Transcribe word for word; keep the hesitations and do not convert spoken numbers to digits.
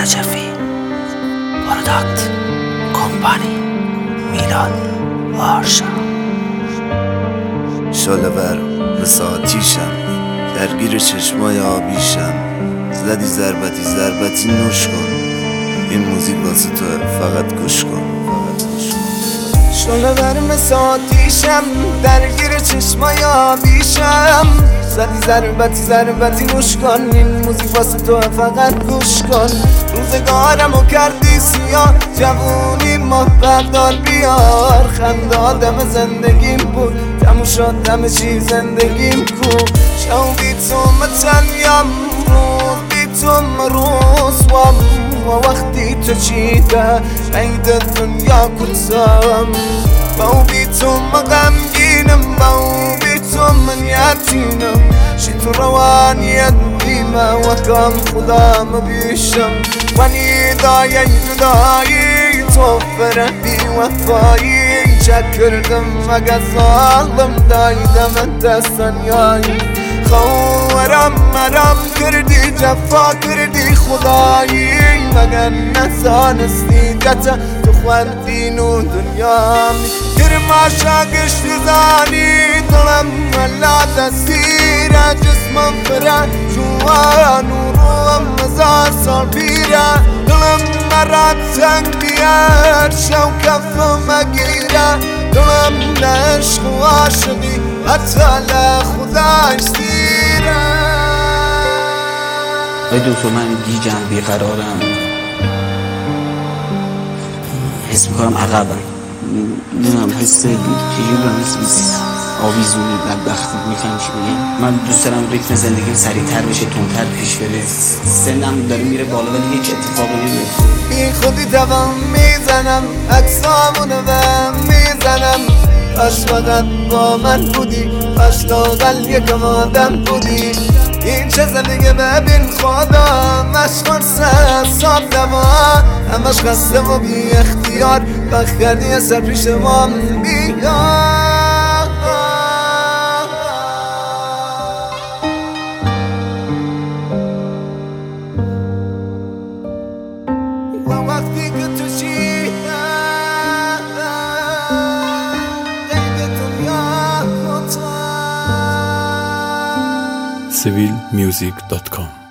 نجفی پروداکت کمپانی میلاد آرشا. شالور مثل آتیشم، درگیر چشمای آبیشم. زدی ضربتی ضربتی نوش کن، این موزیک واسه تو، فقط گوش کن. شالور مثل آتیشم، درگیر چشمای آبیشم. زدی ضربتی ضربتی نوش کن، این موزیک واسه تو، فقط گوش کن. روزگارمو کردی سیاه، جوونی ما بردار بیار. خنده آدم زندگیم بود، تموم شد همه چی زندگیم کو. شو بی تو متنیم، روز بی تو مروسوام. و وقتی تو چیده عید دنیا کتم. با بی تو مغمگینم، با بی تو من یتیمم. شی تو روانیت بیمه و کم خدا مبیشم. و نیدای جدایی تو فرحی وفایی. چک کردم مگه ظالم دایدم دستانیایی. خورم مرم کردی جفا کردی خدایی. مگه نزانستی جتا تو خوندین و دنیامی. گرما شاگشت زانی دلم ملا دستیره. جسمم فرا جوان و روم مزار سال بیره. دلم مرد سنگ بیار شو کفم مگیره. دلم نشق و عاشقی حتی لخداش دیره. ای دکتر من گیجم بیقرارم، حس میکنم عقبم. نمیدونم حس چجوری برم، حس آویزونی بدبختی میفهم چی میگم. من دوست دارم ریتم زندگیم سریعتر بشه، تندتر پیش بره. سنم داره میره بالا ولی هیچ اتفاقی نمیفته. بی خودی دوام میزنم، عکسامونو بهم میزنم. کاش فقط با من بودی، کاش لااقل یکم آدم بودی. این چه زندگی ببین خدا، مشغول سر صاف دوا. همش خسته و بی اختیار، بخت کردی یه سر پیش ما بیار. و وقتی که تو چی سیویل میوزیک دات کام